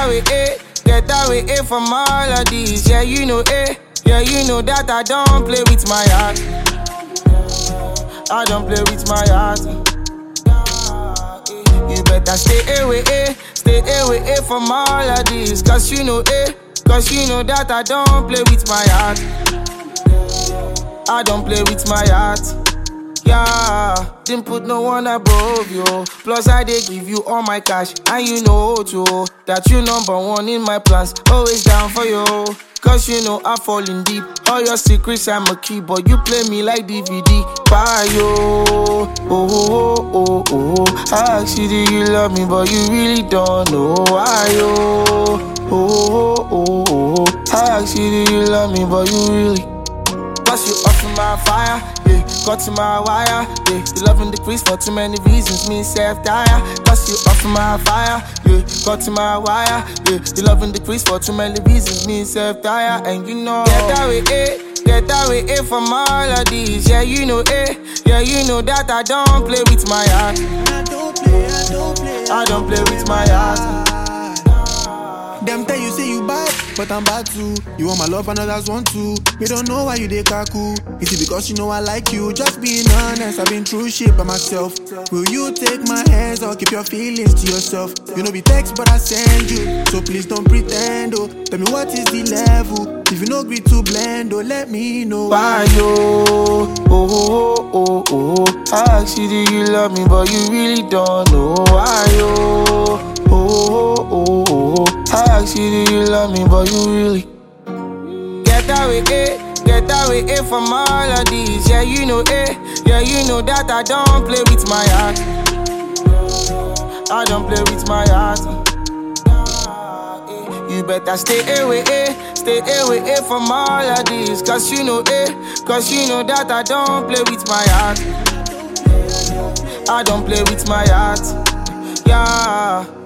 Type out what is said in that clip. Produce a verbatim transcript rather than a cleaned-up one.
away, eh. Get away, eh, from all of these. Yeah, you know, eh. Yeah, you know that I don't play with my heart. I don't play with my heart. You better stay away, eh. Stay away, eh, from all of these. Cause you know, eh. Cause you know that I don't play with my heart. I don't play with my heart. Yeah, didn't put no one above you. Plus I did give you all my cash. And you know too that you number one in my plans. Always down for you. Cause you know I fall in deep. All your secrets I'm a key, but you play me like D V D. Bye yo. Oh, oh, oh, oh, oh. I ask you, do you love me? But you really don't know why yo. Oh, oh, oh, oh, oh. I ask you, do you love me? But you really. Cause you off in my fire, yeah. Got to my wire, yeah. You loving the crease for too many reasons, me self-tire. Cause you off in my fire, yeah. Got to my wire, yeah. You loving the crease for too many reasons, me self-tire. And you know, get away, eh. Get away, eh, from all of these. Yeah, you know, eh. Yeah, you know that I don't play with my heart. I don't play, I don't play. I don't play with my heart. Them tell you say you bad, but I'm bad too. You want my love and others want to. Me don't know why you dey kaku. Is it because you know I like you? Just being honest, I've been through shit by myself. Will you take my hands or keep your feelings to yourself? You know be text but I send you, so please don't pretend oh. Tell me what is the level? If you no agree to blend oh, let me know. Why yo? Oh, oh, oh, oh. I ask you, do you love me? But you really don't know why yo. Oh, oh, oh, oh. I ask you, do you love me? But you really. Get away, eh. Get away, eh, from all of these. Yeah, you know, eh. Yeah, you know that I don't play with my heart. I don't play with my heart. You better stay away, eh. Stay away, eh, from all of these. Cause you know, eh. Cause you know that I don't play with my heart. I don't play with my heart. Yeah.